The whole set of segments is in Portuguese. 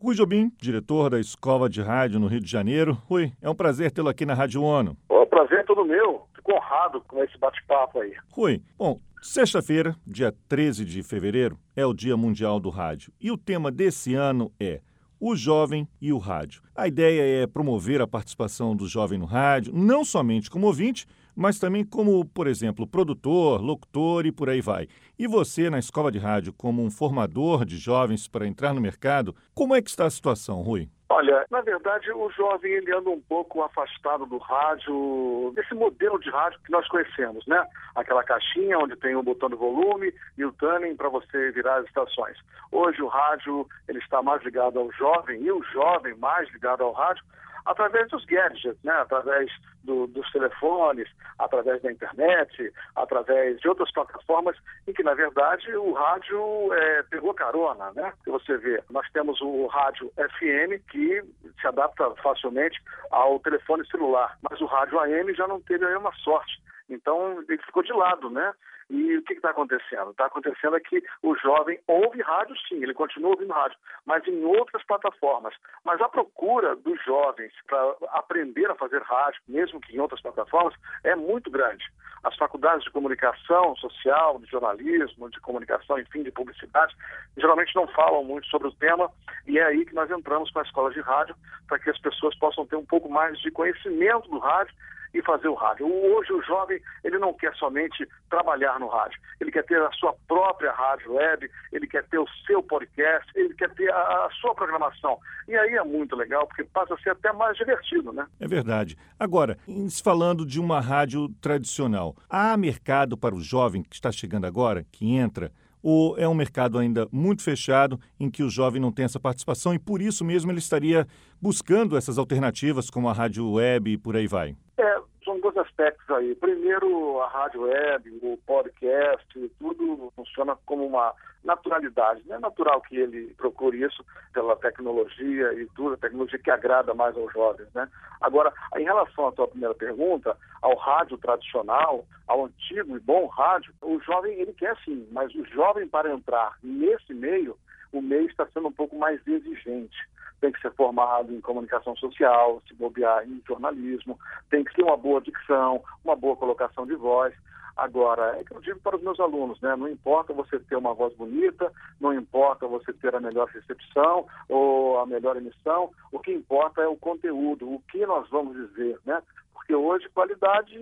Rui Jobim, diretor da Escola de Rádio no Rio de Janeiro. Rui, é um prazer tê-lo aqui na Rádio ONU. O prazer é todo meu. Fico honrado com esse bate-papo aí. Rui, bom, sexta-feira, dia 13 de fevereiro, é o Dia Mundial do Rádio. E o tema desse ano é o jovem e o rádio. A ideia é promover a participação do jovem no rádio, não somente como ouvinte, mas também como, por exemplo, produtor, locutor e por aí vai. E você, na Escola de Rádio, como um formador de jovens para entrar no mercado, como é que está a situação, Rui? Olha, na verdade, o jovem ele anda um pouco afastado do rádio, desse modelo de rádio que nós conhecemos, né? Aquela caixinha onde tem o botão de volume e o tuning para você virar as estações. Hoje o rádio ele está mais ligado ao jovem e o jovem mais ligado ao rádio através dos gadgets, né? Através dos telefones, através da internet, através de outras plataformas em que, na verdade, o rádio pegou carona, né? Se você vê, nós temos o rádio FM que se adapta facilmente ao telefone celular, mas o rádio AM já não teve a mesma sorte. Então, ele ficou de lado, né? E o que está acontecendo? Está acontecendo é que o jovem ouve rádio, sim, ele continua ouvindo rádio, mas em outras plataformas. Mas a procura dos jovens para aprender a fazer rádio, mesmo que em outras plataformas, é muito grande. As faculdades de comunicação social, de jornalismo, de comunicação, enfim, de publicidade, geralmente não falam muito sobre o tema, e é aí que nós entramos com a escola de rádio, para que as pessoas possam ter um pouco mais de conhecimento do rádio e fazer o rádio. Hoje o jovem ele não quer somente trabalhar no rádio, ele quer ter a sua própria rádio web, ele quer ter o seu podcast, ele quer ter a sua programação. E aí é muito legal, porque passa a ser até mais divertido, né? É verdade. Agora, falando de uma rádio tradicional, há mercado para o jovem que está chegando agora, que entra, ou é um mercado ainda muito fechado em que o jovem não tem essa participação e por isso mesmo ele estaria buscando essas alternativas como a rádio web e por aí vai? São dois aspectos aí. Primeiro, a rádio web, o podcast, tudo funciona como uma naturalidade. Não é natural que ele procure isso pela tecnologia e tudo, a tecnologia que agrada mais aos jovens, né? Agora, em relação à tua primeira pergunta, ao rádio tradicional, ao antigo e bom rádio, o jovem, ele quer sim, mas o jovem para entrar nesse meio, o meio está sendo um pouco mais exigente. Tem que ser formado em comunicação social, se bobear em jornalismo, tem que ter uma boa dicção, uma boa colocação de voz. Agora, é que eu digo para os meus alunos, né? Não importa você ter uma voz bonita, não importa você ter a melhor recepção ou a melhor emissão, o que importa é o conteúdo, o que nós vamos dizer, né? Porque hoje qualidade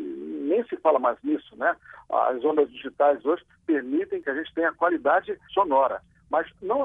nem se fala mais nisso, né? As ondas digitais hoje permitem que a gente tenha qualidade sonora. Mas não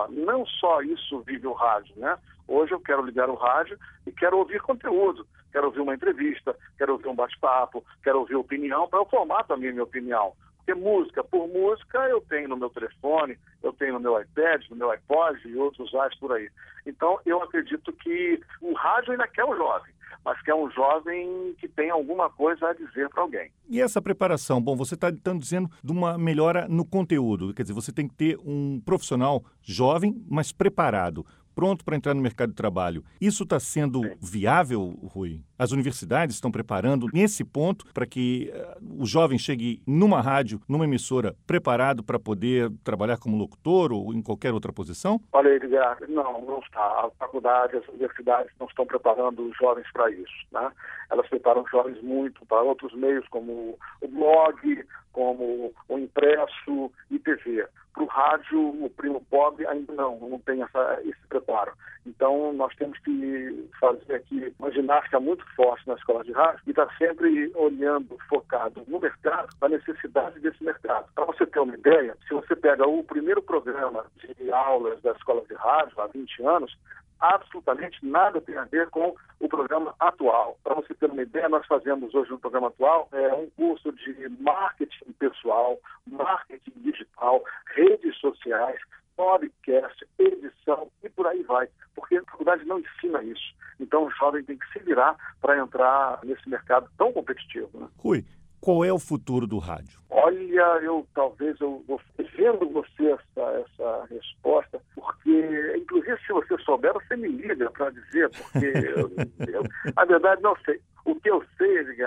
só isso vive o rádio, né? Hoje eu quero ligar o rádio e quero ouvir conteúdo, quero ouvir uma entrevista, quero ouvir um bate-papo, quero ouvir opinião, para eu formar também a minha opinião. Porque música por música eu tenho no meu telefone, eu tenho no meu iPad, no meu iPod e outros sites por aí. Então eu acredito que o rádio ainda quer o jovem, mas que é um jovem que tem alguma coisa a dizer para alguém. E essa preparação? Bom, você está dizendo de uma melhora no conteúdo, quer dizer, você tem que ter um profissional jovem, mas preparado, pronto para entrar no mercado de trabalho. Isso está sendo viável, Rui? As universidades estão preparando nesse ponto para que o jovem chegue numa rádio, numa emissora, preparado para poder trabalhar como locutor ou em qualquer outra posição? Olha, Edgar, não está. A faculdade, as universidades não estão preparando os jovens para isso, né? Elas preparam os jovens muito para outros meios, como o blog, como o impresso e TV. Para o rádio, o primo pobre ainda não tem esse preparo. Então, nós temos que fazer aqui uma ginástica muito forte na escola de rádio e estar sempre olhando, focado no mercado, na necessidade desse mercado. Para você ter uma ideia, se você pega o primeiro programa de aulas da escola de rádio, há 20 anos, absolutamente nada tem a ver com o programa atual. Para você ter uma ideia, nós fazemos hoje no programa atual um curso de marketing pessoal, marketing digital, redes sociais, podcast, edição e por aí vai. Porque a faculdade não ensina isso. Então o jovem tem que se virar para entrar nesse mercado tão competitivo, né? Rui, qual é o futuro do rádio? Olha, eu vou vendo você essa resposta, porque, inclusive, se você souber, você me liga para dizer, porque eu, na verdade, não sei. O que eu sei, Edgar,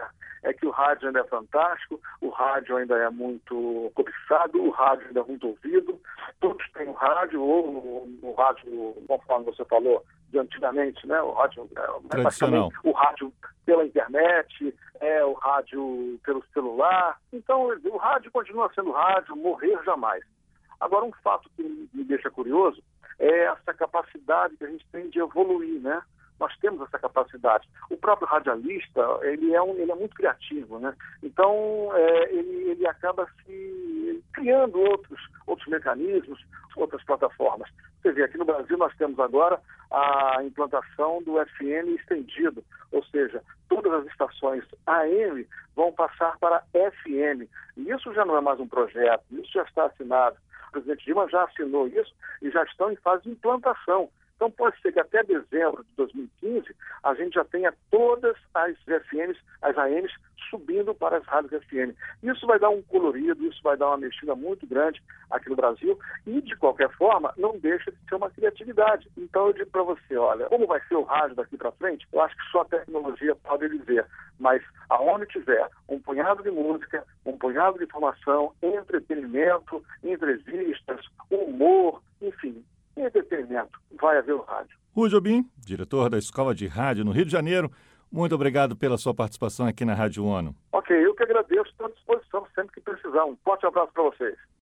é que o rádio ainda é fantástico, o rádio ainda é muito cobiçado, o rádio ainda é muito ouvido, todos têm o rádio, ou o rádio, conforme você falou, de antigamente, né? O rádio tradicional. O rádio pela internet, o rádio pelo celular. Então, o rádio continua sendo rádio, morrer jamais. Agora, um fato que me deixa curioso é essa capacidade que a gente tem de evoluir, né? Nós temos essa capacidade. O próprio radialista, ele é muito criativo, né? Então, ele acaba se criando outros mecanismos, outras plataformas. Você vê, aqui no Brasil nós temos agora a implantação do FM estendido, ou seja, todas as estações AM vão passar para FM. E isso já não é mais um projeto, isso já está assinado. O presidente Dilma já assinou isso e já estão em fase de implantação. Então pode ser que até dezembro de 2015 a gente já tenha todas as FMs, as AMs, subindo para as rádios FM. Isso vai dar um colorido, isso vai dar uma mexida muito grande aqui no Brasil e, de qualquer forma, não deixa de ser uma criatividade. Então eu digo para você, olha, como vai ser o rádio daqui para frente, eu acho que só a tecnologia pode dizer, mas aonde tiver um punhado de música, um punhado de informação, entretenimento, entrevistas, humor, enfim, entretenimento, vai haver o rádio. Rui Jobim, diretor da Escola de Rádio no Rio de Janeiro, muito obrigado pela sua participação aqui na Rádio ONU. Ok, eu que agradeço, estou à disposição sempre que precisar. Um forte abraço para vocês.